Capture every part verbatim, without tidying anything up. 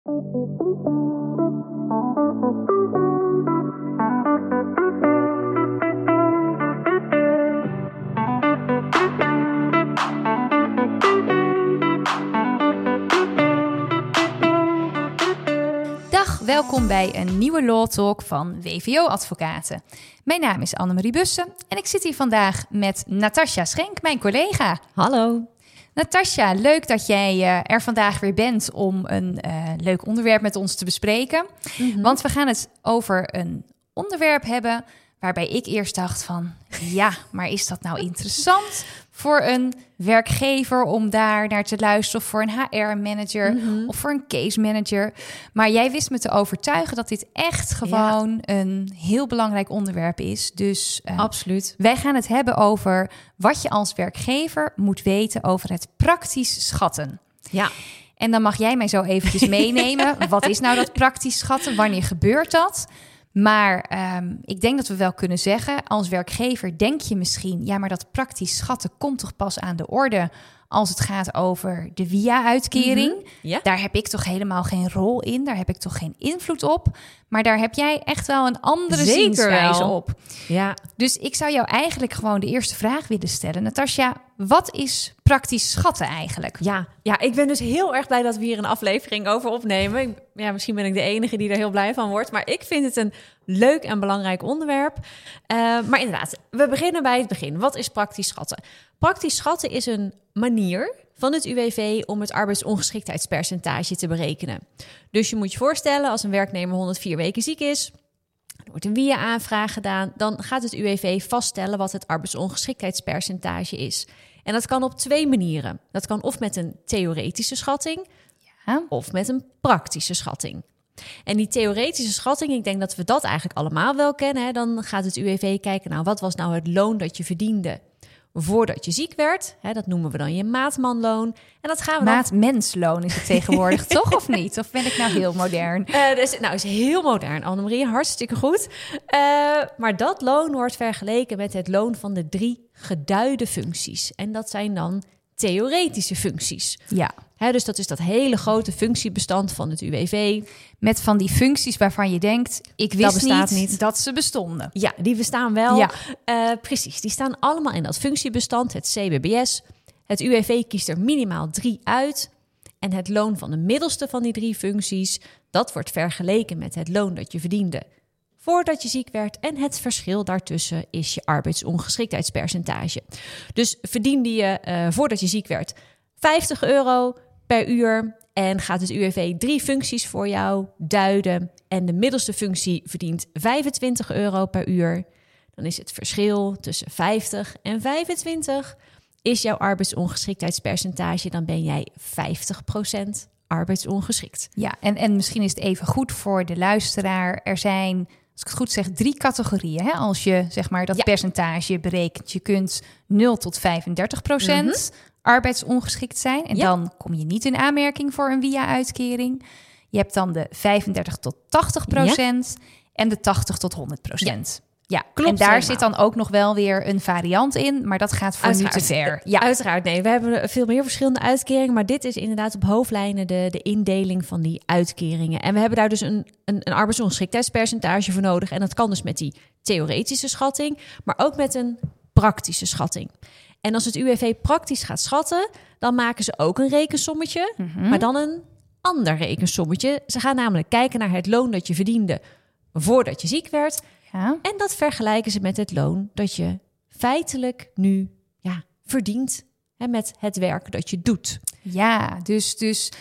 Dag, welkom bij een nieuwe Law Talk van W V O Advocaten. Mijn naam is Annemarie Bussen en ik zit hier vandaag met Natasja Schenk, mijn collega. Hallo. Natasja, leuk dat jij uh, er vandaag weer bent om een uh, leuk onderwerp met ons te bespreken. Mm-hmm. Want we gaan het over een onderwerp hebben waarbij ik eerst dacht van... ja, maar is dat nou interessant voor een werkgever om daar naar te luisteren... of voor een H R-manager mm-hmm. of voor een case manager. Maar jij wist me te overtuigen dat dit echt gewoon ja. een heel belangrijk onderwerp is. Dus uh, absoluut. Wij gaan het hebben over wat je als werkgever moet weten over het praktisch schatten. Ja. En dan mag jij mij zo eventjes meenemen. Wat is nou dat praktisch schatten? Wanneer gebeurt dat? Maar um, ik denk dat we wel kunnen zeggen, als werkgever denk je misschien... ja, maar dat praktisch schatten komt toch pas aan de orde... als het gaat over de W I A-uitkering. Mm-hmm. Ja. Daar heb ik toch helemaal geen rol in. Daar heb ik toch geen invloed op. Maar daar heb jij echt wel een andere Zeker zienswijze wel. op. Ja. Dus ik zou jou eigenlijk gewoon de eerste vraag willen stellen. Natasja, wat is praktisch schatten eigenlijk? Ja, ja, ik ben dus heel erg blij dat we hier een aflevering over opnemen. Ja, misschien ben ik de enige die er heel blij van wordt. Maar ik vind het een leuk en belangrijk onderwerp. Uh, maar inderdaad, we beginnen bij het begin. Wat is praktisch schatten? Praktisch schatten is een manier van het U W V om het arbeidsongeschiktheidspercentage te berekenen. Dus je moet je voorstellen, als een werknemer honderdvier weken ziek is, er wordt een W I A-aanvraag gedaan, dan gaat het U W V vaststellen wat het arbeidsongeschiktheidspercentage is. En dat kan op twee manieren. Dat kan of met een theoretische schatting, ja, of met een praktische schatting. En die theoretische schatting, ik denk dat we dat eigenlijk allemaal wel kennen. Hè? Dan gaat het U W V kijken, nou, wat was nou het loon dat je verdiende voordat je ziek werd? Hè, dat noemen we dan je maatmanloon. En dat gaan we dan... Maatmensloon is het tegenwoordig, toch? Of niet? Of ben ik nou heel modern? Uh, dus, nou, is heel modern, Annemarie. Hartstikke goed. Uh, maar dat loon wordt vergeleken met het loon van de drie geduide functies. En dat zijn dan theoretische functies. Ja. Hè, dus dat is dat hele grote functiebestand van het U W V. Met van die functies waarvan je denkt, ik wist dat bestaat niet, niet dat ze bestonden. Ja, die bestaan wel. Ja. Uh, precies, die staan allemaal in dat functiebestand, het C B B S. Het U W V kiest er minimaal drie uit. En het loon van de middelste van die drie functies, dat wordt vergeleken met het loon dat je verdiende voordat je ziek werd. En het verschil daartussen is je arbeidsongeschiktheidspercentage. Dus verdiende je uh, voordat je ziek werd vijftig euro per uur en gaat het U W V drie functies voor jou duiden en de middelste functie verdient vijfentwintig euro per uur, dan is het verschil tussen vijftig en vijfentwintig is jouw arbeidsongeschiktheidspercentage. Dan ben jij vijftig procent arbeidsongeschikt. Ja, en, en misschien is het even goed voor de luisteraar. Er zijn, als ik het goed zeg, drie categorieën. Hè? Als je zeg maar dat ja. percentage berekent. Je kunt nul tot vijfendertig procent mm-hmm. arbeidsongeschikt zijn. En ja. dan kom je niet in aanmerking voor een W I A-uitkering. Je hebt dan de vijfendertig tot tachtig procent ja. en de tachtig tot honderd procent. Ja. Ja, klopt. En daar helemaal. Zit dan ook nog wel weer een variant in, maar dat gaat voor Uiteraard. Nu te ver. Ja, uiteraard. Nee, we hebben veel meer verschillende uitkeringen, maar dit is inderdaad op hoofdlijnen de, de indeling van die uitkeringen. En we hebben daar dus een, een, een arbeidsongeschiktheidspercentage voor nodig. En dat kan dus met die theoretische schatting, maar ook met een praktische schatting. En als het U W V praktisch gaat schatten, dan maken ze ook een rekensommetje, mm-hmm. maar dan een ander rekensommetje. Ze gaan namelijk kijken naar het loon dat je verdiende voordat je ziek werd. Ja. En dat vergelijken ze met het loon dat je feitelijk nu ja, verdient, hè, met het werk dat je doet. Ja, dus, dus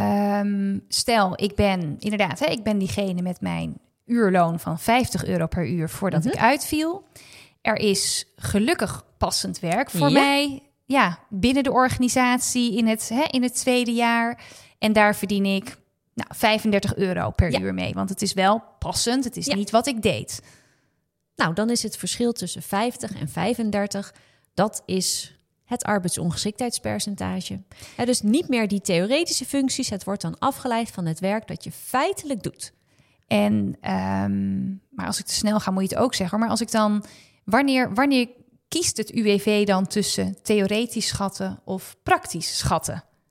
um, stel, ik ben inderdaad, hè, ik ben diegene met mijn uurloon van vijftig euro per uur voordat mm-hmm. ik uitviel. Er is gelukkig passend werk voor ja. mij, ja, binnen de organisatie in het, hè, in het tweede jaar. En daar verdien ik nou, vijfendertig euro per ja. uur mee. Want het is wel passend. Het is ja. niet wat ik deed. Nou, dan is het verschil tussen vijftig en vijfendertig. Dat is het arbeidsongeschiktheidspercentage. Ja, dus niet meer die theoretische functies. Het wordt dan afgeleid van het werk dat je feitelijk doet. En, um, maar als ik te snel ga, moet je het ook zeggen. Maar als ik dan, wanneer, wanneer kiest het U W V dan tussen theoretisch schatten of praktisch schatten?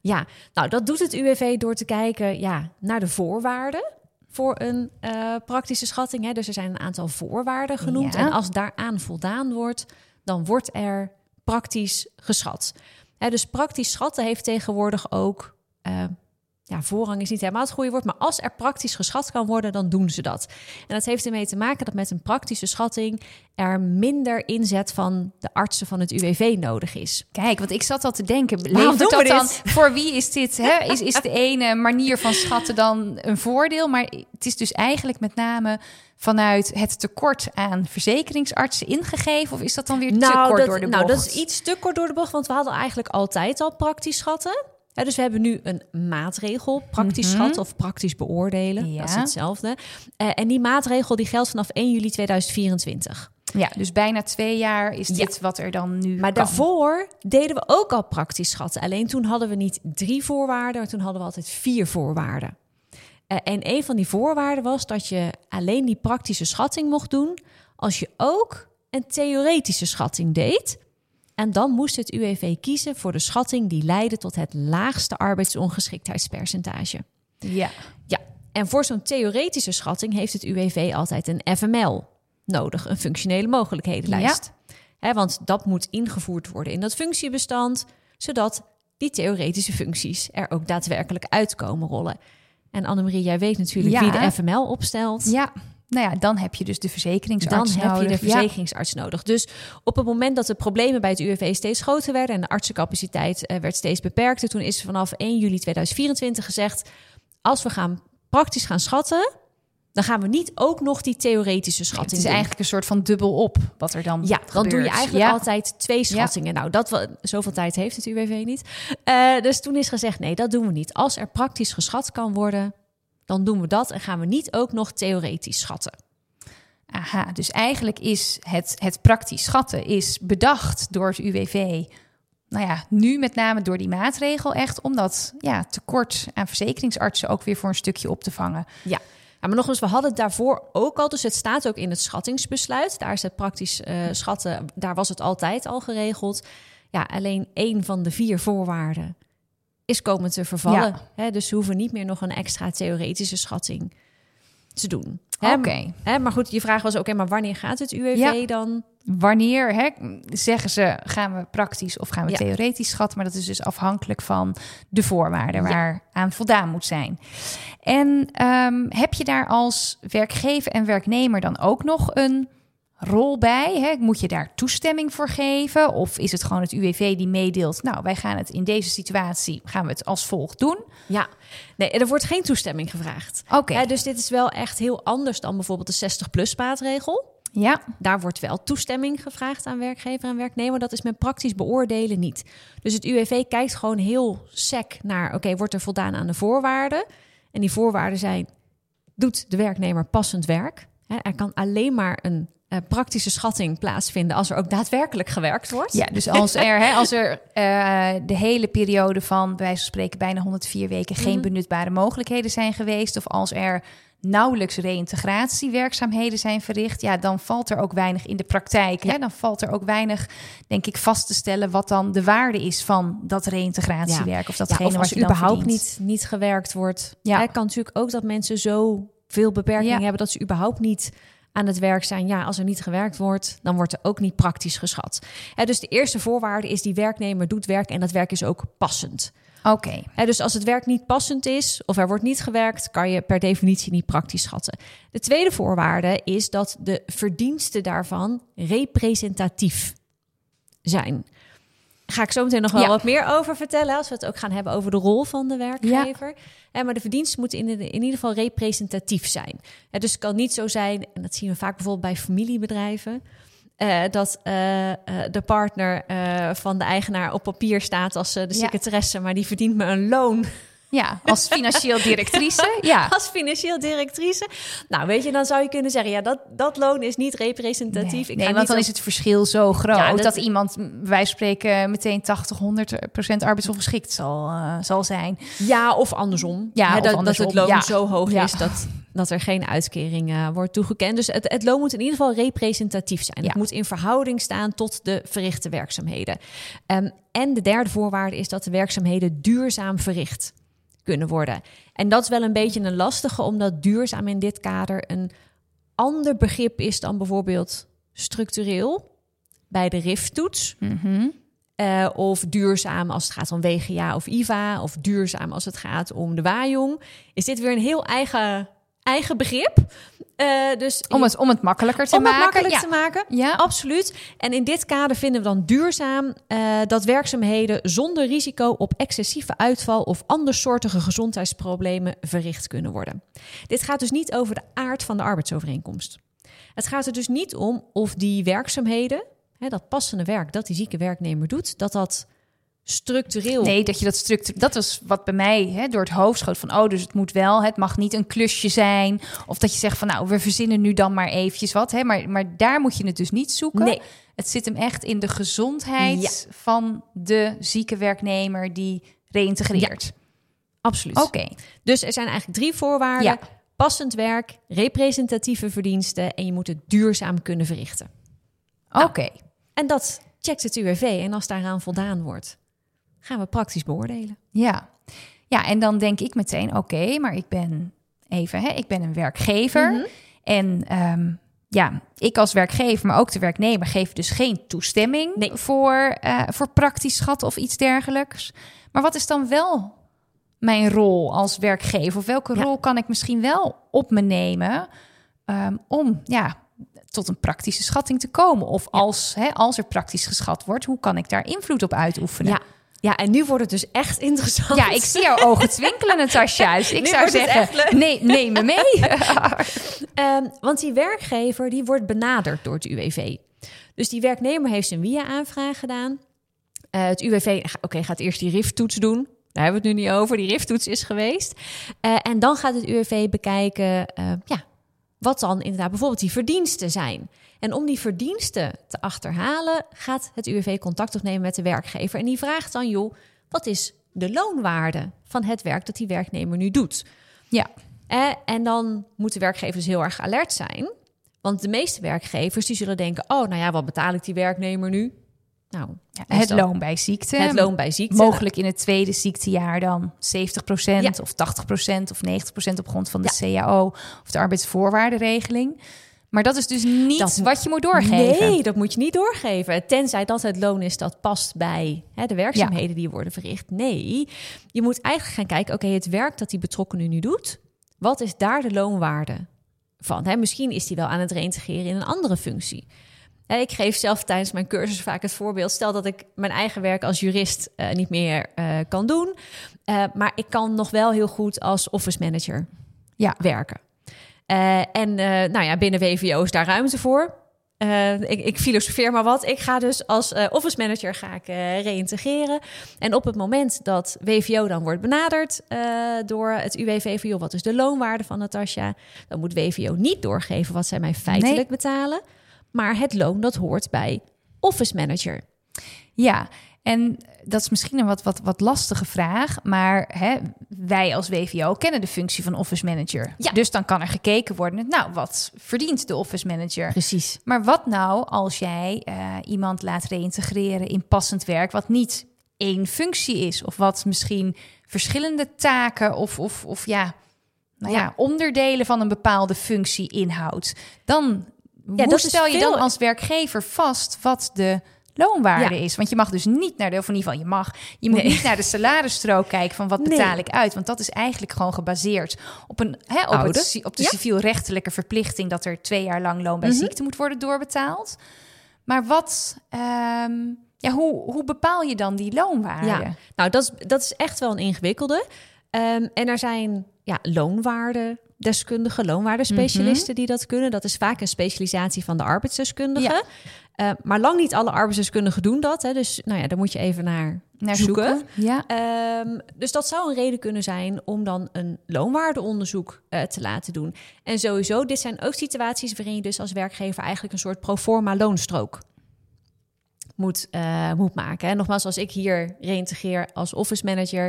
Ja, nou dat doet het U W V door te kijken ja, naar de voorwaarden voor een uh, praktische schatting. Hè. Dus er zijn een aantal voorwaarden genoemd. Ja. En als daaraan voldaan wordt, dan wordt er praktisch geschat. Hè, dus praktisch schatten heeft tegenwoordig ook... Uh, ja, voorrang is niet helemaal het goede woord, maar als er praktisch geschat kan worden, dan doen ze dat. En dat heeft ermee te maken dat met een praktische schatting er minder inzet van de artsen van het U W V nodig is. Kijk, want ik zat al te denken, Waarom levert doen we dat dan, dit? voor wie is dit? Hè? Is, is de ene manier van schatten dan een voordeel? Maar het is dus eigenlijk met name vanuit het tekort aan verzekeringsartsen ingegeven? Of is dat dan weer te Nou, kort dat, door de nou, bocht? dat is iets te kort door de bocht, want we hadden eigenlijk altijd al praktisch schatten. Ja, dus we hebben nu een maatregel, praktisch Mm-hmm. schatten of praktisch beoordelen. Ja. Dat is hetzelfde. Uh, en die maatregel die geldt vanaf één juli tweeduizend vierentwintig. Ja, dus bijna twee jaar is dit Ja. wat er dan nu Maar kan. daarvoor deden we ook al praktisch schatten. Alleen toen hadden we niet drie voorwaarden, maar toen hadden we altijd vier voorwaarden. Uh, en een van die voorwaarden was dat je alleen die praktische schatting mocht doen als je ook een theoretische schatting deed. En dan moest het U W V kiezen voor de schatting die leidde tot het laagste arbeidsongeschiktheidspercentage. Ja. Ja, en voor zo'n theoretische schatting heeft het U W V altijd een F M L nodig, een functionele mogelijkhedenlijst. Hè, want dat moet ingevoerd worden in dat functiebestand, zodat die theoretische functies er ook daadwerkelijk uitkomen rollen. En Annemarie, jij weet natuurlijk Ja. wie de F M L opstelt. Ja, nou ja, dan heb je dus de verzekeringsarts Dan heb nodig. je de verzekeringsarts ja. nodig. Dus op het moment dat de problemen bij het U W V steeds groter werden en de artsencapaciteit uh, werd steeds beperkter, toen is vanaf één juli tweeduizend vierentwintig gezegd, als we gaan praktisch gaan schatten, dan gaan we niet ook nog die theoretische schatting Het is doen. eigenlijk een soort van dubbel op wat er dan Ja, gebeurt. dan doe je eigenlijk ja. altijd twee schattingen. Ja. Nou, dat wel, zoveel tijd heeft het U W V niet. Uh, dus toen is gezegd, nee, dat doen we niet. Als er praktisch geschat kan worden, dan doen we dat en gaan we niet ook nog theoretisch schatten. Aha, dus eigenlijk is het, het praktisch schatten is bedacht door het U W V. Nou ja, nu met name door die maatregel echt om dat ja, tekort aan verzekeringsartsen ook weer voor een stukje op te vangen. Ja. Ja, maar nog eens, we hadden het daarvoor ook al. Dus het staat ook in het schattingsbesluit. Daar is het praktisch uh, schatten, daar was het altijd al geregeld. Ja, alleen één van de vier voorwaarden is komen te vervallen. Ja. Hè, dus ze hoeven niet meer nog een extra theoretische schatting te doen. Oké. Okay. Hè, maar goed, je vraag was ook, okay, maar wanneer gaat het U W V ja. dan? Wanneer hè, zeggen ze, gaan we praktisch of gaan we ja. theoretisch schatten? Maar dat is dus afhankelijk van de voorwaarden ja. waar aan voldaan moet zijn. En um, heb je daar als werkgever en werknemer dan ook nog een rol bij? Hè? Moet je daar toestemming voor geven? Of is het gewoon het U W V die meedeelt, nou, wij gaan het in deze situatie, gaan we het als volgt doen? Ja, nee, er wordt geen toestemming gevraagd. Oké. Okay. Dus dit is wel echt heel anders dan bijvoorbeeld de zestig-plus maatregel. Ja. Daar wordt wel toestemming gevraagd aan werkgever en werknemer. Dat is met praktisch beoordelen niet. Dus het U W V kijkt gewoon heel sec naar, oké, okay, wordt er voldaan aan de voorwaarden? En die voorwaarden zijn, doet de werknemer passend werk? Hè, er kan alleen maar een uh, praktische schatting plaatsvinden als er ook daadwerkelijk gewerkt wordt. Ja, dus als er, hè, als er uh, de hele periode van, bij wijze van spreken, bijna honderdvier weken geen mm-hmm. benutbare mogelijkheden zijn geweest, of als er nauwelijks reïntegratiewerkzaamheden zijn verricht, ja, dan valt er ook weinig in de praktijk. Ja. Hè? Dan valt er ook weinig, denk ik, vast te stellen wat dan de waarde is van dat reïntegratiewerk. Ja. Of datgene ja, of als wat je überhaupt dan niet, niet gewerkt wordt. Ja. Het kan natuurlijk ook dat mensen zo veel beperkingen ja. hebben dat ze überhaupt niet aan het werk zijn. Ja, als er niet gewerkt wordt, dan wordt er ook niet praktisch geschat. Ja, dus de eerste voorwaarde is die werknemer doet werk en dat werk is ook passend. Oké. Okay. Dus als het werk niet passend is of er wordt niet gewerkt, kan je per definitie niet praktisch schatten. De tweede voorwaarde is dat de verdiensten daarvan representatief zijn. Ga ik zo meteen nog wel ja. wat meer over vertellen, als we het ook gaan hebben over de rol van de werkgever. Ja. Maar de verdiensten moeten in, de, in ieder geval representatief zijn. Dus het kan niet zo zijn, en dat zien we vaak bijvoorbeeld bij familiebedrijven, Uh, dat uh, uh, de partner uh, van de eigenaar op papier staat als uh, de secretaresse, ja. maar die verdient me een loon. Ja, als financieel directrice. Ja. Als financieel directrice. Nou, weet je, dan zou je kunnen zeggen, ja, dat, dat loon is niet representatief. Nee, Ik nee ga want niet dan op... is het verschil zo groot ja, dat, dat iemand, wij spreken, meteen tachtig, honderd procent arbeidsongeschikt zal, uh, zal zijn. Ja, of andersom. Ja, He, of dat, andersom. dat het loon ja. zo hoog ja. is dat dat er geen uitkering uh, wordt toegekend. Dus het, het loon moet in ieder geval representatief zijn. Ja. Het moet in verhouding staan tot de verrichte werkzaamheden. Um, en de derde voorwaarde is dat de werkzaamheden duurzaam verricht kunnen worden. En dat is wel een beetje een lastige, omdat duurzaam in dit kader een ander begrip is dan bijvoorbeeld structureel bij de R I F-toets. Mm-hmm. Uh, of duurzaam als het gaat om W G A of I V A. Of duurzaam als het gaat om de Wajong. Is dit weer een heel eigen, eigen begrip. Uh, dus om, het, om het makkelijker te om maken. Om het makkelijk ja. te maken, ja. Absoluut. En in dit kader vinden we dan duurzaam uh, dat werkzaamheden zonder risico op excessieve uitval of andersoortige gezondheidsproblemen verricht kunnen worden. Dit gaat dus niet over de aard van de arbeidsovereenkomst. Het gaat er dus niet om of die werkzaamheden, hè, dat passende werk dat die zieke werknemer doet, dat dat structureel... Nee, dat je dat structureel... Dat was wat bij mij hè, door het hoofd schoot van... oh, dus het moet wel, het mag niet een klusje zijn. Of dat je zegt van, nou, we verzinnen nu dan maar eventjes wat. Hè, maar, maar daar moet je het dus niet zoeken. Nee. Het zit hem echt in de gezondheid ja. van de zieke werknemer die reïntegreert. Ja. Absoluut. Oké. Okay. Dus er zijn eigenlijk drie voorwaarden. Ja. Passend werk, representatieve verdiensten... en je moet het duurzaam kunnen verrichten. Oké. Okay. Nou, en dat checkt het U W V. En als daaraan voldaan wordt, gaan we praktisch beoordelen. Ja, ja en dan denk ik meteen, oké, okay, maar ik ben even, hè, ik ben een werkgever. Mm-hmm. En um, ja, ik als werkgever, maar ook de werknemer... geven dus geen toestemming nee. voor, uh, voor praktisch schatten of iets dergelijks. Maar wat is dan wel mijn rol als werkgever? Of welke ja. rol kan ik misschien wel op me nemen... Um, om ja, tot een praktische schatting te komen? Of ja. als, hè, als er praktisch geschat wordt, hoe kan ik daar invloed op uitoefenen? Ja. Ja, en nu wordt het dus echt interessant. Ja, ik zie jouw ogen twinkelen, Natasja. Dus ik nu zou zeggen, nee, neem me mee. um, want die werkgever die wordt benaderd door het U W V. Dus die werknemer heeft zijn W I A-aanvraag gedaan. Uh, het U W V oké, okay, gaat eerst die R I F-toets doen. Daar hebben we het nu niet over. Die R I F-toets is geweest. Uh, en dan gaat het U W V bekijken... Uh, ja, wat dan inderdaad bijvoorbeeld die verdiensten zijn. En om die verdiensten te achterhalen, gaat het U W V contact opnemen met de werkgever. En die vraagt dan, joh, wat is de loonwaarde van het werk dat die werknemer nu doet? Ja. Eh, en dan moeten werkgevers heel erg alert zijn. Want de meeste werkgevers die zullen denken, oh, nou ja, wat betaal ik die werknemer nu? Nou, ja, het loon bij ziekte. Het loon bij ziekte. Mogelijk in het tweede ziektejaar dan zeventig procent ja. of tachtig procent of negentig procent op grond van de ja. C A O of de arbeidsvoorwaardenregeling. Maar dat is dus niet dat, wat je moet doorgeven. Nee, dat moet je niet doorgeven. Tenzij dat het loon is dat past bij hè, de werkzaamheden ja. die worden verricht. Nee, je moet eigenlijk gaan kijken, oké, okay, het werk dat die betrokkenen nu doet, wat is daar de loonwaarde van? Hè, misschien is die wel aan het reintegreren in een andere functie. Ik geef zelf tijdens mijn cursus vaak het voorbeeld. Stel dat ik mijn eigen werk als jurist uh, niet meer uh, kan doen. Uh, maar ik kan nog wel heel goed als office manager ja. werken. Uh, en uh, nou ja, binnen W V O is daar ruimte voor. Uh, ik, ik filosofeer maar wat. Ik ga dus als uh, office manager ga ik uh, reïntegreren. En op het moment dat W V O dan wordt benaderd uh, door het U W V van, joh, wat is de loonwaarde van Natasja? Dan moet W V O niet doorgeven wat zij mij feitelijk nee. betalen. Maar het loon, dat hoort bij office manager. Ja, en dat is misschien een wat, wat, wat lastige vraag. Maar hè, wij als W V O kennen de functie van office manager. Ja. Dus dan kan er gekeken worden, nou, wat verdient de office manager? Precies. Maar wat nou als jij uh, iemand laat reïntegreren in passend werk... wat niet één functie is? Of wat misschien verschillende taken of, of, of ja, nou ja, ja, onderdelen van een bepaalde functie inhoudt? Dan... Ja, Hoe dat stel je veel... dan als werkgever vast wat de loonwaarde ja. is? Want je mag dus niet naar de, of in ieder geval je mag, je moet nee. niet naar de salarisstrook kijken van wat betaal nee. ik uit. Want dat is eigenlijk gewoon gebaseerd op, een, hè, op, het, op de ja. civielrechtelijke verplichting dat er twee jaar lang loon bij mm-hmm. ziekte moet worden doorbetaald. Maar wat, um, ja, hoe, hoe bepaal je dan die loonwaarde? Ja. Nou, dat is, dat is echt wel een ingewikkelde. Um, en er zijn ja, loonwaarden. Deskundigen, loonwaardespecialisten mm-hmm. die dat kunnen. Dat is vaak een specialisatie van de arbeidsdeskundigen. Ja. Uh, maar lang niet alle arbeidsdeskundigen doen dat. Hè. Dus nou ja, daar moet je even naar, naar zoeken. zoeken. Ja. Um, dus dat zou een reden kunnen zijn om dan een loonwaardeonderzoek uh, te laten doen. En sowieso, dit zijn ook situaties waarin je dus als werkgever eigenlijk een soort proforma loonstrook moet, uh, moet maken. En nogmaals, als ik hier reïntegreer als office manager,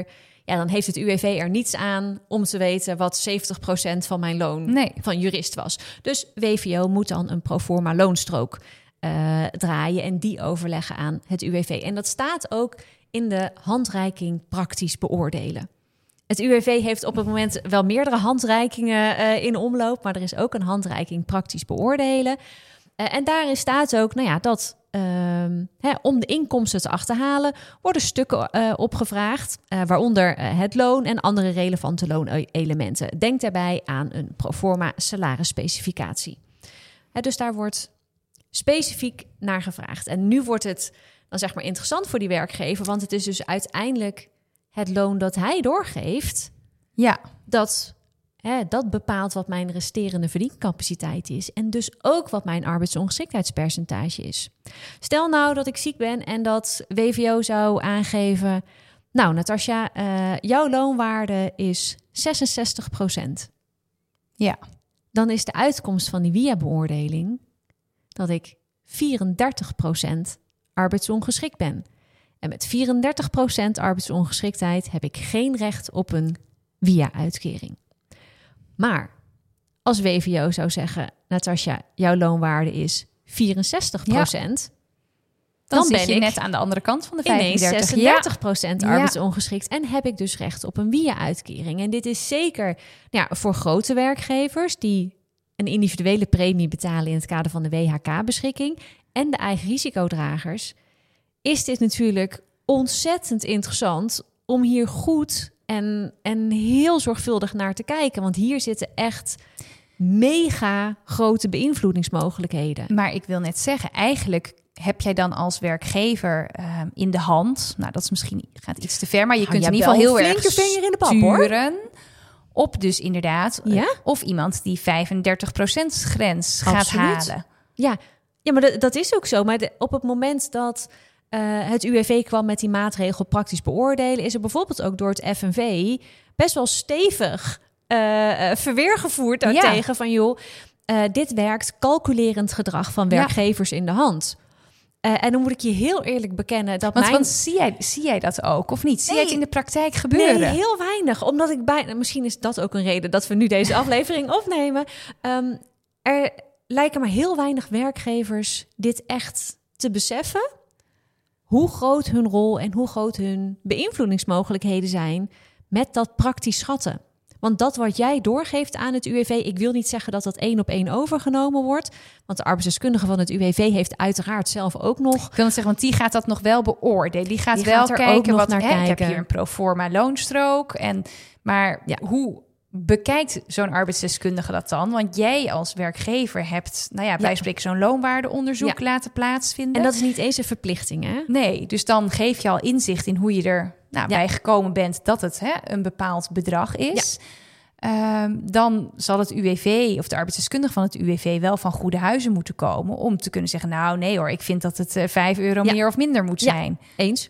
ja, dan heeft het U W V er niets aan om te weten wat zeventig procent van mijn loon Nee. van jurist was. Dus W V O moet dan een proforma loonstrook uh, draaien en die overleggen aan het U W V. En dat staat ook in de handreiking praktisch beoordelen. Het U W V heeft op het moment wel meerdere handreikingen uh, in omloop, maar er is ook een handreiking praktisch beoordelen. Uh, en daarin staat ook, nou ja, dat uh, hè, om de inkomsten te achterhalen worden stukken uh, opgevraagd, uh, waaronder uh, het loon en andere relevante loonelementen. Denk daarbij aan een proforma salarisspecificatie. Uh, dus daar wordt specifiek naar gevraagd. En nu wordt het dan zeg maar interessant voor die werkgever, want het is dus uiteindelijk het loon dat hij doorgeeft, Ja. dat, hè, dat bepaalt wat mijn resterende verdiencapaciteit is. En dus ook wat mijn arbeidsongeschiktheidspercentage is. Stel nou dat ik ziek ben en dat W V O zou aangeven, nou Natasja, uh, jouw loonwaarde is zesenzestig procent. Ja. Dan is de uitkomst van die W I A-beoordeling dat ik vierendertig procent arbeidsongeschikt ben. En met vierendertig procent arbeidsongeschiktheid heb ik geen recht op een W I A-uitkering. Maar als W V O zou zeggen, Natasja, jouw loonwaarde is vierenzestig procent... Ja. Dan, dan ben zit je ik net aan de andere kant van de ineens vijfendertig. zesendertig procent Ja. arbeidsongeschikt en heb ik dus recht op een W I A-uitkering. En dit is zeker ja, voor grote werkgevers die een individuele premie betalen in het kader van de W H K-beschikking en de eigen risicodragers, is dit natuurlijk ontzettend interessant om hier goed en, en heel zorgvuldig naar te kijken. Want hier zitten echt mega grote beïnvloedingsmogelijkheden. Maar ik wil net zeggen, eigenlijk heb jij dan als werkgever uh, in de hand, nou dat is misschien gaat iets te ver, maar je Nou, kunt je in ieder hebt geval wel heel een erg flinke vinger in de pap, hoor. sturen op dus inderdaad, Ja? uh, of iemand die vijfendertig procent grens gaat Absoluut. halen. Ja, ja maar dat, dat is ook zo. Maar de, op het moment dat uh, het U W V kwam met die maatregel praktisch beoordelen, is er bijvoorbeeld ook door het F N V best wel stevig uh, verweer gevoerd daartegen. Ja. Van joh, uh, dit werkt calculerend gedrag van werkgevers ja. in de hand. Uh, en dan moet ik je heel eerlijk bekennen dat want, mijn... want zie jij, zie jij dat ook of niet? Zie nee, jij het in de praktijk gebeuren? Nee, heel weinig. Omdat ik bijna... Misschien is dat ook een reden dat we nu deze aflevering opnemen. Um, er lijken maar heel weinig werkgevers dit echt te beseffen. Hoe groot hun rol en hoe groot hun beïnvloedingsmogelijkheden zijn met dat praktisch schatten. Want dat wat jij doorgeeft aan het U W V, ik wil niet zeggen dat dat één op één overgenomen wordt. Want de arbeidsdeskundige van het U W V heeft uiteraard zelf ook nog... Ik wil het zeggen, want die gaat dat nog wel beoordelen. Die gaat die wel gaat er kijken ook nog wat naar hè, kijken. Ik heb hier een proforma loonstrook. En, maar ja. hoe bekijkt zo'n arbeidsdeskundige dat dan? Want jij als werkgever hebt, nou ja, bij ja. spreken zo'n loonwaardeonderzoek ja. laten plaatsvinden. En dat is niet eens een verplichting, hè? Nee, dus dan geef je al inzicht in hoe je er nou, ja. bij gekomen bent dat het hè, een bepaald bedrag is. Ja. Um, dan zal het U W V of de arbeidsdeskundige van het U W V wel van goede huizen moeten komen om te kunnen zeggen, nou nee hoor, ik vind dat het uh, vijf euro ja. meer of minder moet zijn. Ja. Eens.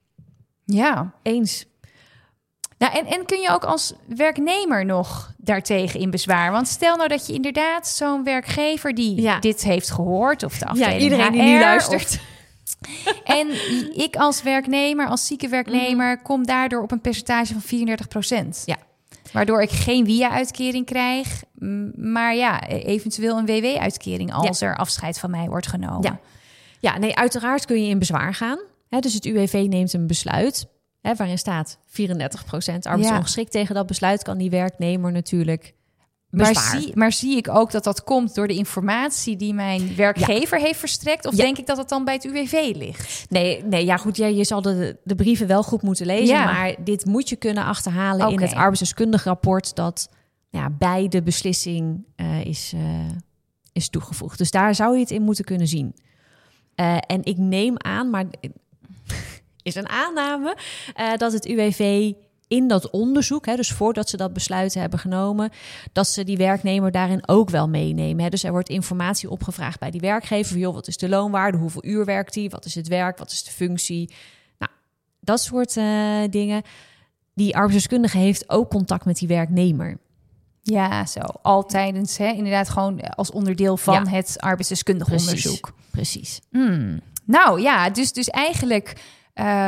Ja. Eens. Nou, en, en kun je ook als werknemer nog daartegen in bezwaar? Want stel nou dat je inderdaad zo'n werkgever die ja. dit heeft gehoord, of de afdeling ja, iedereen H R, die nu luistert. Of, en ik als werknever, als zieke werknemer, mm-hmm. kom daardoor op een percentage van vierendertig procent. Ja. Waardoor ik geen W I A-uitkering krijg, maar ja, eventueel een W W-uitkering als ja. er afscheid van mij wordt genomen. Ja, ja nee, uiteraard kun je in bezwaar gaan. Hè, dus het U W V neemt een besluit hè, waarin staat vierendertig procent arbeidsongeschikt. Ja. Tegen dat besluit kan die werknemer natuurlijk bezwaar. Maar zie, maar zie ik ook dat dat komt door de informatie die mijn werkgever ja. heeft verstrekt? Of ja. denk ik dat het dan bij het U W V ligt? Nee, nee ja goed, je, je zal de, de brieven wel goed moeten lezen. Ja. Maar dit moet je kunnen achterhalen okay. in het arbeidsdeskundig rapport dat ja, bij de beslissing uh, is, uh, is toegevoegd. Dus daar zou je het in moeten kunnen zien. Uh, en ik neem aan, maar is een aanname, uh, dat het U W V in dat onderzoek, hè, dus voordat ze dat besluit hebben genomen, dat ze die werknemer daarin ook wel meenemen. Hè. Dus er wordt informatie opgevraagd bij die werkgever. Joh, wat is de loonwaarde? Hoeveel uur werkt hij? Wat is het werk? Wat is de functie? Nou, dat soort uh, dingen. Die arbeidsdeskundige heeft ook contact met die werknemer. Ja, zo. Al tijdens, hè, inderdaad gewoon als onderdeel van ja. het arbeidsdeskundig Precies. onderzoek. Precies. Hmm. Nou ja, dus, dus eigenlijk... Um,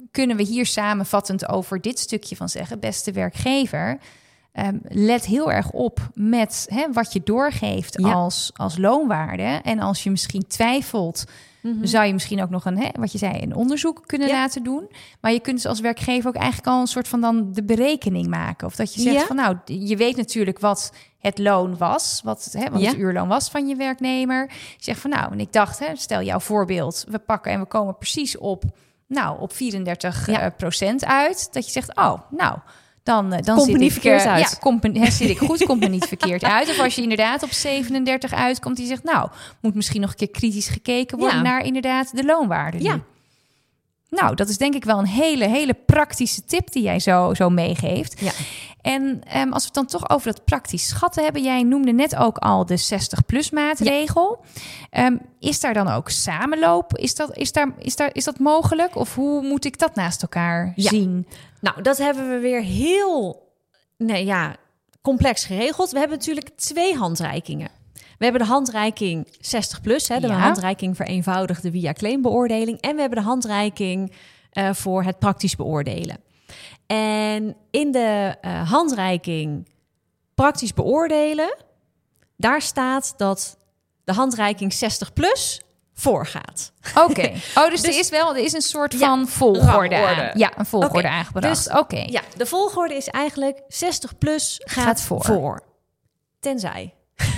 kunnen we hier samenvattend over dit stukje van zeggen, beste werkgever, um, let heel erg op met hè, wat je doorgeeft ja. als, als loonwaarde. En als je misschien twijfelt, mm-hmm. zou je misschien ook nog een, hè, wat je zei, een onderzoek kunnen ja. laten doen. Maar je kunt dus als werkgever ook eigenlijk al een soort van dan de berekening maken. Of dat je zegt ja. van nou, je weet natuurlijk wat het loon was, wat, hè, wat ja. het uurloon was van je werknemer. Je zegt van nou, en ik dacht, hè, stel jouw voorbeeld, we pakken en we komen precies op, nou, op vierendertig ja. uh, procent uit. Dat je zegt, oh, nou, dan, uh, dan komt zit me niet ik, verkeerd uh, uit. Ja, kom, hè, zit ik goed, komt me niet verkeerd uit. Of als je inderdaad op zevenendertig uitkomt, die zegt, nou, moet misschien nog een keer kritisch gekeken worden ja. naar inderdaad de loonwaarde. Ja. Nu. Nou, dat is denk ik wel een hele, hele praktische tip die jij zo, zo meegeeft. Ja. En um, als we het dan toch over dat praktisch schatten hebben, jij noemde net ook al de zestig-plus maatregel. Ja. Um, is daar dan ook samenloop? Is dat, is, daar, is, daar, is dat mogelijk? Of hoe moet ik dat naast elkaar ja. zien? Nou, dat hebben we weer heel nee, ja, complex geregeld. We hebben natuurlijk twee handreikingen. We hebben de handreiking zestig plus, hè, de ja. handreiking vereenvoudigde via claimbeoordeling. En we hebben de handreiking uh, voor het praktisch beoordelen. En in de uh, handreiking praktisch beoordelen, daar staat dat de handreiking zestig plus voorgaat. Oké. Okay. Oh, dus, dus er is wel er is een soort van ja, volgorde aan. Ja, een volgorde okay. aangebracht. Dus, Oké. Okay. Ja, de volgorde is eigenlijk zestig plus gaat, gaat voor. voor. Tenzij.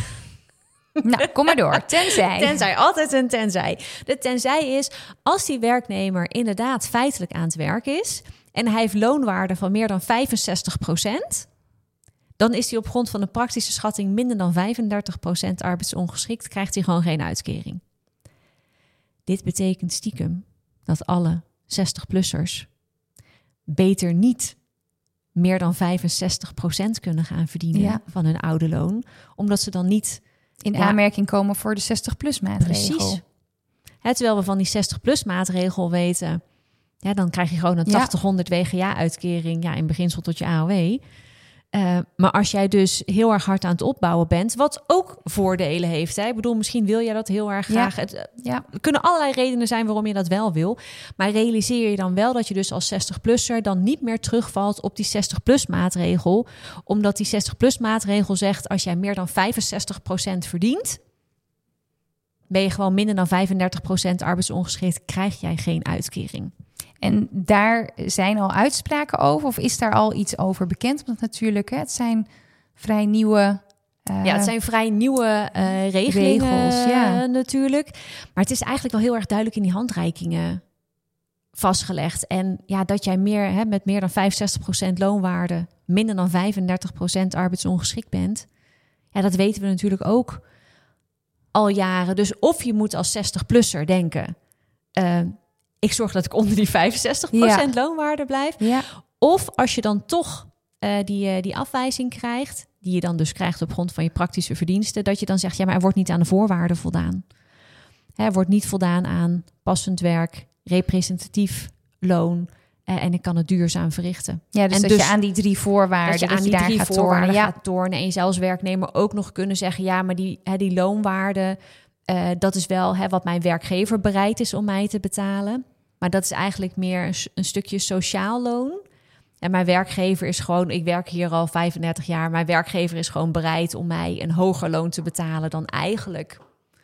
Nou, kom maar door. Tenzij. Tenzij, altijd een tenzij. De tenzij is als die werknemer inderdaad feitelijk aan het werk is en hij heeft loonwaarde van meer dan vijfenzestig procent, dan is hij op grond van een praktische schatting minder dan vijfendertig procent arbeidsongeschikt, krijgt hij gewoon geen uitkering. Dit betekent stiekem dat alle zestig-plussers beter niet meer dan vijfenzestig procent kunnen gaan verdienen ja. van hun oude loon, omdat ze dan niet in ja. aanmerking komen voor de zestig-plus maatregel. Precies. He, terwijl we van die zestig-plus maatregel weten, ja, dan krijg je gewoon een tachtig honderd W G A-uitkering, ja, in beginsel tot je A O W. Uh, maar als jij dus heel erg hard aan het opbouwen bent, wat ook voordelen heeft. Hè? Ik bedoel, misschien wil jij dat heel erg graag. Ja. Het, ja. Er kunnen allerlei redenen zijn waarom je dat wel wil. Maar realiseer je dan wel dat je dus als zestig-plusser dan niet meer terugvalt op die zestig-plus maatregel. Omdat die zestig-plus maatregel zegt, als jij meer dan vijfenzestig procent verdient, ben je gewoon minder dan vijfendertig procent arbeidsongeschikt, krijg jij geen uitkering. En daar zijn al uitspraken over? Of is daar al iets over bekend? Want natuurlijk, hè, het zijn vrij nieuwe... Uh, ja, het zijn vrij nieuwe uh, regelingen regels, ja. natuurlijk. Maar het is eigenlijk wel heel erg duidelijk in die handreikingen vastgelegd. En ja, dat jij meer hè, met meer dan vijfenzestig procent loonwaarde, minder dan vijfendertig procent arbeidsongeschikt bent. Ja, dat weten we natuurlijk ook al jaren. Dus of je moet als zestig-plusser denken, Uh, ik zorg dat ik onder die vijfenzestig procent ja. loonwaarde blijf. Ja. Of als je dan toch uh, die, uh, die afwijzing krijgt, die je dan dus krijgt op grond van je praktische verdiensten, dat je dan zegt, ja, maar er wordt niet aan de voorwaarden voldaan. Hè, er wordt niet voldaan aan passend werk, representatief loon uh, en ik kan het duurzaam verrichten. Ja, dus en dat dus, je aan die drie voorwaarden, dat je aan dat je die daar drie gaat voorwaarden tornen. gaat tornen. En je zou als werknemer ook nog kunnen zeggen, ja, maar die, hè, die loonwaarde, uh, dat is wel hè, wat mijn werkgever bereid is om mij te betalen. Maar dat is eigenlijk meer een, een stukje sociaal loon. En mijn werkgever is gewoon, ik werk hier al vijfendertig jaar. Mijn werkgever is gewoon bereid om mij een hoger loon te betalen dan eigenlijk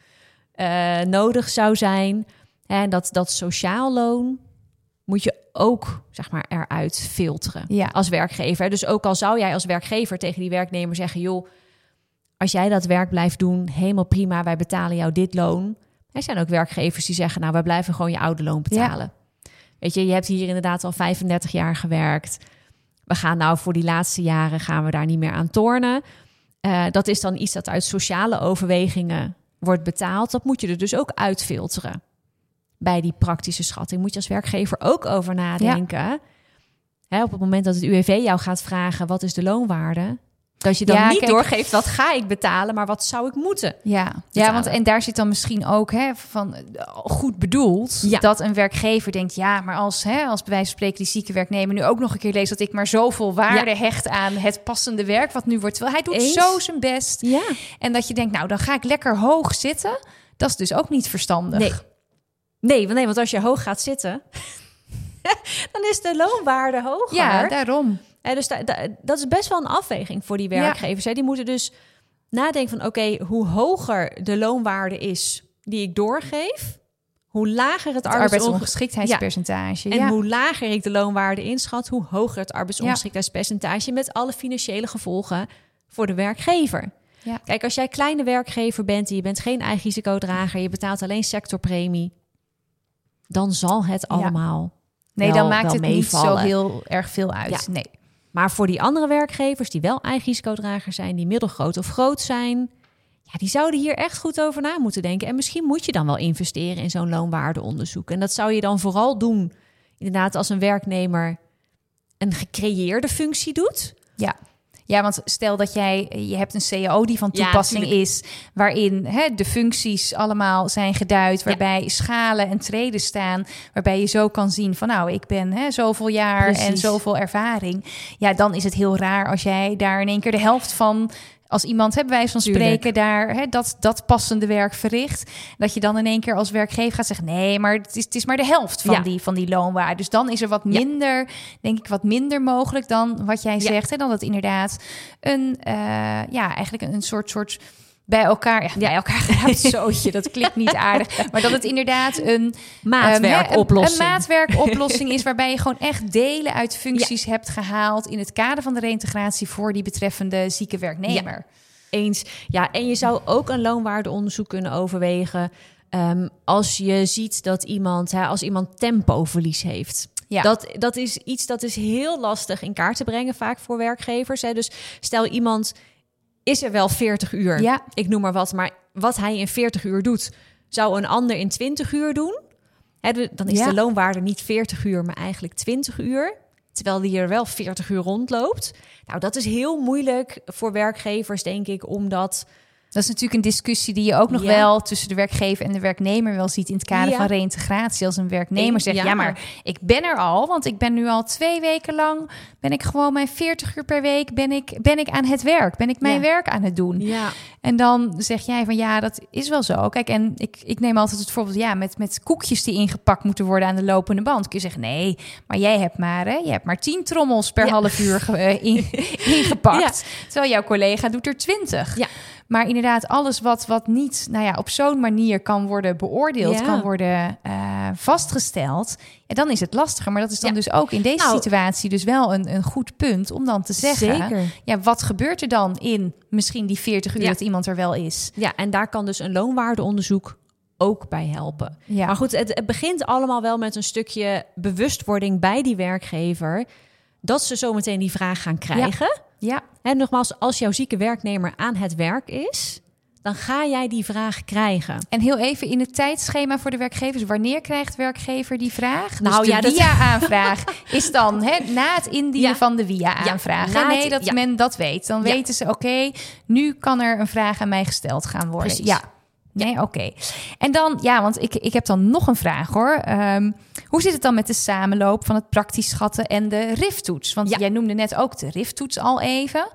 uh, nodig zou zijn. En dat, dat sociaal loon moet je ook, zeg maar, eruit filteren ja. als werkgever. Dus ook al zou jij als werkgever tegen die werknemer zeggen, joh, als jij dat werk blijft doen, helemaal prima, wij betalen jou dit loon. Er zijn ook werkgevers die zeggen, nou, wij blijven gewoon je oude loon betalen. Ja. Weet je, je hebt hier inderdaad al vijfendertig jaar gewerkt. We gaan nou voor die laatste jaren gaan we daar niet meer aan tornen. Uh, dat is dan iets dat uit sociale overwegingen wordt betaald. Dat moet je er dus ook uitfilteren. Bij die praktische schatting moet je als werkgever ook over nadenken. Ja. Hè, op het moment dat het U W V jou gaat vragen, wat is de loonwaarde? Dat je dan ja, niet kijk, doorgeeft, wat ga ik betalen, maar wat zou ik moeten Ja, ja, want en daar zit dan misschien ook hè, van goed bedoeld ja. dat een werkgever denkt, ja, maar als, hè, als bij wijze van spreken die zieke werknemer nu ook nog een keer leest dat ik maar zoveel waarde ja. hecht aan het passende werk wat nu wordt. Terwijl hij doet Eens? zo zijn best. Ja. En dat je denkt, nou, dan ga ik lekker hoog zitten. Dat is dus ook niet verstandig. Nee, nee, want, nee want als je hoog gaat zitten, dan is de loonwaarde hoger. Ja, daarom. En dus da- da- dat is best wel een afweging voor die werkgevers. Ja. Die moeten dus nadenken van... oké, okay, hoe hoger de loonwaarde is die ik doorgeef... hoe lager het, het arbeidsongeschiktheidspercentage. Ja. En ja. hoe lager ik de loonwaarde inschat... hoe hoger het arbeidsongeschiktheidspercentage... Ja. met alle financiële gevolgen voor de werkgever. Ja. Kijk, als jij kleine werkgever bent... en je bent geen eigen risicodrager... je betaalt alleen sectorpremie... dan zal het allemaal ja. Nee, wel, dan maakt wel het meevallen. niet zo heel erg veel uit. Ja. Nee. Maar voor die andere werkgevers die wel eigen risicodrager zijn... die middelgroot of groot zijn... ja, die zouden hier echt goed over na moeten denken. En misschien moet je dan wel investeren in zo'n loonwaardeonderzoek. En dat zou je dan vooral doen... inderdaad als een werknemer een gecreëerde functie doet. Ja. Ja, want stel dat jij, je hebt een C A O die van toepassing ja, is... waarin hè, de functies allemaal zijn geduid... waarbij ja. schalen en treden staan... waarbij je zo kan zien van nou, ik ben hè, zoveel jaar Precies. en zoveel ervaring. Ja, dan is het heel raar als jij daar in één keer de helft van... als iemand, hè, bij wijze van spreken, Tuurlijk. daar hè, dat, dat passende werk verricht... dat je dan in één keer als werkgever gaat zeggen... nee, maar het is, het is maar de helft van, ja. die, van die loonwaarde. Dus dan is er wat minder, ja. denk ik, wat minder mogelijk dan wat jij ja. zegt. Hè, dan dat inderdaad een, uh, ja, eigenlijk een, een soort... soort bij elkaar, ja, bij elkaar geraapt zootje, dat klinkt niet aardig. Maar dat het inderdaad een maatwerkoplossing, um, een, een maatwerkoplossing is... waarbij je gewoon echt delen uit functies ja. hebt gehaald... in het kader van de reïntegratie voor die betreffende zieke werknemer. Ja. Eens. Ja, en je zou ook een loonwaardeonderzoek kunnen overwegen... Um, als je ziet dat iemand, hè, als iemand tempoverlies heeft... Ja. Dat, dat is iets dat is heel lastig in kaart te brengen, vaak voor werkgevers. Hè. Dus stel iemand... is er wel veertig uur, ja. ik noem maar wat... maar wat hij in veertig uur doet... zou een ander in twintig uur doen. He, dan is ja. de loonwaarde niet veertig uur, maar eigenlijk twintig uur... terwijl die er wel veertig uur rondloopt. Nou, dat is heel moeilijk voor werkgevers, denk ik... omdat... Dat is natuurlijk een discussie die je ook nog ja. wel... tussen de werkgever en de werknemer wel ziet... in het kader ja. van reïntegratie. Als een werknemer zegt... Ja. ja, maar ik ben er al... want ik ben nu al twee weken lang... ben ik gewoon mijn veertig uur per week... ben ik, ben ik aan het werk. Ben ik mijn ja. werk aan het doen. Ja. En dan zeg jij van... ja, dat is wel zo. Kijk, en ik, ik neem altijd het voorbeeld... ja, met, met koekjes die ingepakt moeten worden... aan de lopende band. Kun je zeggen, nee, maar jij hebt maar... Hè, je hebt maar tien trommels per ja. half uur ge, in, ingepakt. Ja. Terwijl jouw collega doet er twintig. Ja. Maar inderdaad, alles wat, wat niet nou ja, op zo'n manier kan worden beoordeeld... Ja. kan worden uh, vastgesteld... Ja, dan is het lastiger. Maar dat is dan ja. dus ook in deze nou, situatie dus wel een, een goed punt... om dan te zeggen, zeker. ja, wat gebeurt er dan in misschien die veertig uur... Ja. dat iemand er wel is? Ja, en daar kan dus een loonwaardeonderzoek ook bij helpen. Ja. Maar goed, het, het begint allemaal wel met een stukje bewustwording bij die werkgever... dat ze zometeen die vraag gaan krijgen... Ja. Ja. En nogmaals, als jouw zieke werknemer aan het werk is... dan ga jij die vraag krijgen. En heel even in het tijdschema voor de werkgevers... wanneer krijgt werkgever die vraag? Nou, dus de ja, dat... W I A-aanvraag is dan hè, na het indienen ja. van de W I A-aanvraag. Ja, nee, het, dat ja. men dat weet. Dan ja. weten ze, oké, okay, nu kan er een vraag aan mij gesteld gaan worden. Precies. Ja. Nee, oké. Okay. En dan, ja, want ik, ik heb dan nog een vraag hoor. Um, hoe zit het dan met de samenloop van het praktisch schatten en de R I F-toets? Want ja. jij noemde net ook de R I F-toets al even.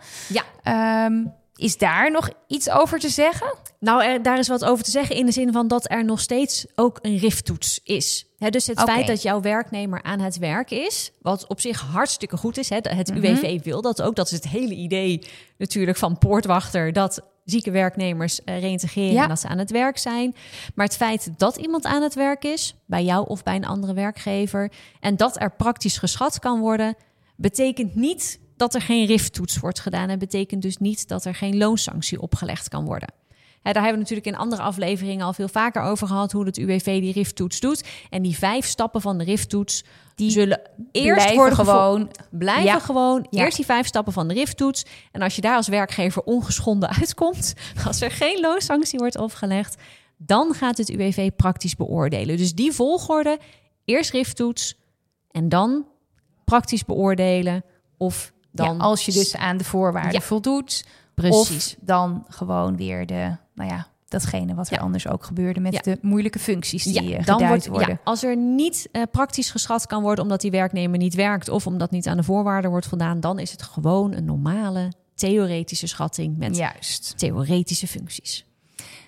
Ja. Um, is daar nog iets over te zeggen? Nou, er, daar is wat over te zeggen in de zin van dat er nog steeds ook een R I F-toets is. He, dus het okay. feit dat jouw werknemer aan het werk is, wat op zich hartstikke goed is. He, het mm-hmm. U W V wil dat ook. Dat is het hele idee natuurlijk van Poortwachter, dat zieke werknemers uh, reïntegreren ja. en dat ze aan het werk zijn. Maar het feit dat iemand aan het werk is, bij jou of bij een andere werkgever, en dat er praktisch geschat kan worden, betekent niet dat er geen R I F-toets wordt gedaan. En betekent dus niet dat er geen loonsanctie opgelegd kan worden. He, daar hebben we natuurlijk in andere afleveringen al veel vaker over gehad, hoe het U W V die R I F-toets doet. En die vijf stappen van de R I F-toets, die zullen eerst worden gewoon blijven ja. gewoon. Ja. Eerst die vijf stappen van de R I F-toets. En als je daar als werkgever ongeschonden uitkomt, als er geen loonsanctie wordt opgelegd, dan gaat het U W V praktisch beoordelen. Dus die volgorde, eerst R I F-toets en dan praktisch beoordelen of dan... Ja, als je dus aan de voorwaarden ja. voldoet. Precies. Of dan gewoon weer de, nou ja, datgene wat er ja. anders ook gebeurde met ja. de moeilijke functies die ja, dan geduid wordt, worden. Ja, als er niet uh, praktisch geschat kan worden omdat die werknemer niet werkt of omdat niet aan de voorwaarden wordt voldaan, dan is het gewoon een normale theoretische schatting met Juist. theoretische functies.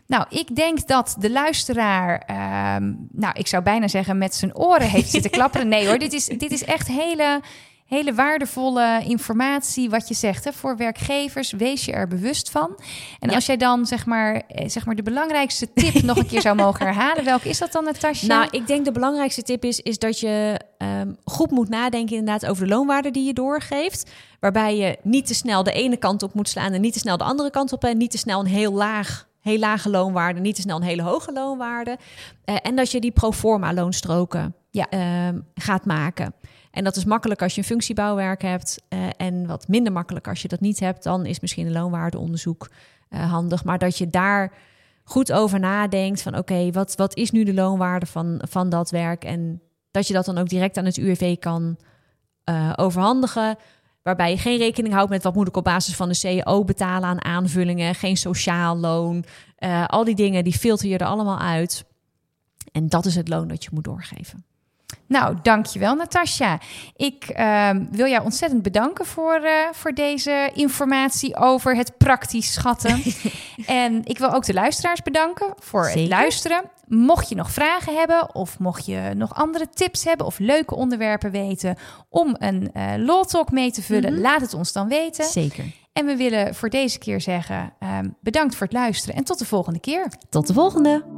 Nou, ik denk dat de luisteraar, um, nou, ik zou bijna zeggen met zijn oren heeft zitten klapperen. Nee hoor, dit is, dit is echt hele, hele waardevolle informatie wat je zegt. Hè? Voor werkgevers, wees je er bewust van. En ja. als jij dan zeg maar, zeg maar de belangrijkste tip nog een keer zou mogen herhalen, welke is dat dan, Natasja? Nou, ik denk de belangrijkste tip is, is dat je um, goed moet nadenken inderdaad over de loonwaarde die je doorgeeft. Waarbij je niet te snel de ene kant op moet slaan en niet te snel de andere kant op. En niet te snel een heel laag, heel lage loonwaarde, niet te snel een hele hoge loonwaarde. Uh, en dat je die pro forma loonstroken ja. um, gaat maken. En dat is makkelijk als je een functiebouwwerk hebt. Uh, en wat minder makkelijk als je dat niet hebt. Dan is misschien een loonwaardeonderzoek uh, handig. Maar dat je daar goed over nadenkt van oké, okay, wat, wat is nu de loonwaarde van, van dat werk? En dat je dat dan ook direct aan het U W V kan uh, overhandigen. Waarbij je geen rekening houdt met wat moet ik op basis van de C A O betalen aan aanvullingen. Geen sociaal loon. Uh, al die dingen, die filter je er allemaal uit. En dat is het loon dat je moet doorgeven. Nou, dankjewel Natasja. Ik uh, wil jou ontzettend bedanken voor, uh, voor deze informatie over het praktisch schatten. En ik wil ook de luisteraars bedanken voor Zeker. het luisteren. Mocht je nog vragen hebben of mocht je nog andere tips hebben of leuke onderwerpen weten om een uh, Law Talk mee te vullen, mm-hmm. laat het ons dan weten. Zeker. En we willen voor deze keer zeggen uh, bedankt voor het luisteren en tot de volgende keer. Tot de volgende.